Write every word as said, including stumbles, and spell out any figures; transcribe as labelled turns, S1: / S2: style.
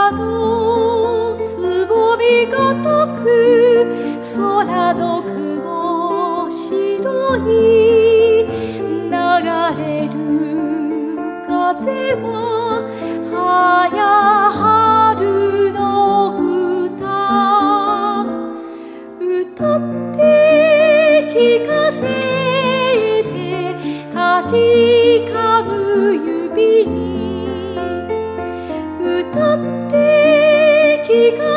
S1: 春のつぼみがたく空の雲白い流れる風ははや春の歌歌って聞かせてかじかむ指に歌って聞か